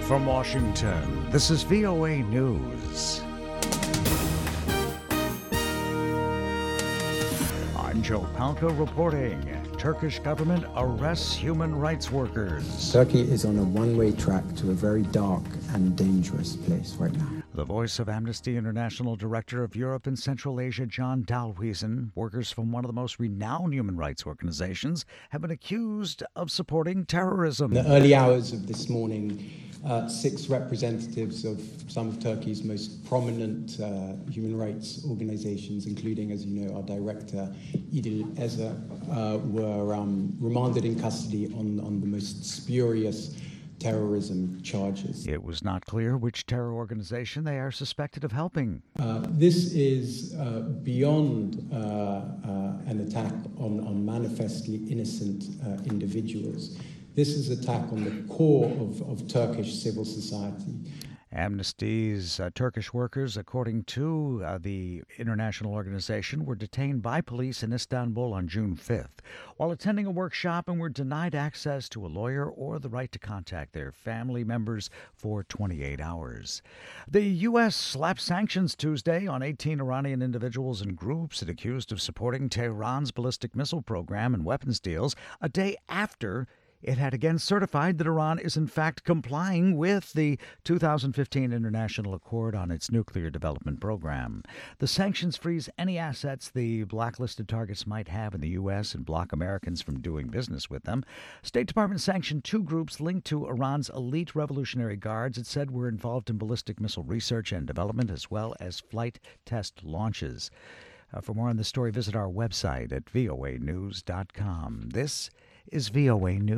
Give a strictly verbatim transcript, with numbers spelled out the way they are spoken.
from Washington, this is V O A News. I'm Joe Palca reporting. Turkish government arrests human rights workers. Turkey is on a one-way track to a very dark and dangerous place right now. The voice of Amnesty International Director of Europe and Central Asia, John Dalhuisen, workers from one of the most renowned human rights organizations, have been accused of supporting terrorism. In the early hours of this morning, uh, six representatives of some of Turkey's most prominent uh, human rights organizations, including, as you know, our director, Idil Ezer, uh, were um, remanded in custody on, on the most spurious terrorism charges. It was not clear which terror organization they are suspected of helping. Uh, this is uh, beyond uh, uh, an attack on, on manifestly innocent uh, individuals. This is an attack on the core of, of Turkish civil society. Amnesty's uh, Turkish workers, according to uh, the international organization, were detained by police in Istanbul on June fifth while attending a workshop and were denied access to a lawyer or the right to contact their family members for twenty-eight hours. The U S slapped sanctions Tuesday on eighteen Iranian individuals and groups it accused of supporting Tehran's ballistic missile program and weapons deals a day after it had again certified that Iran is in fact complying with the two thousand fifteen International Accord on its nuclear development program. The sanctions freeze any assets the blacklisted targets might have in the U S and block Americans from doing business with them. State Department sanctioned two groups linked to Iran's elite Revolutionary Guards it said were involved in ballistic missile research and development as well as flight test launches. Uh, for more on this story, visit our website at V O A news dot com. This is V O A News.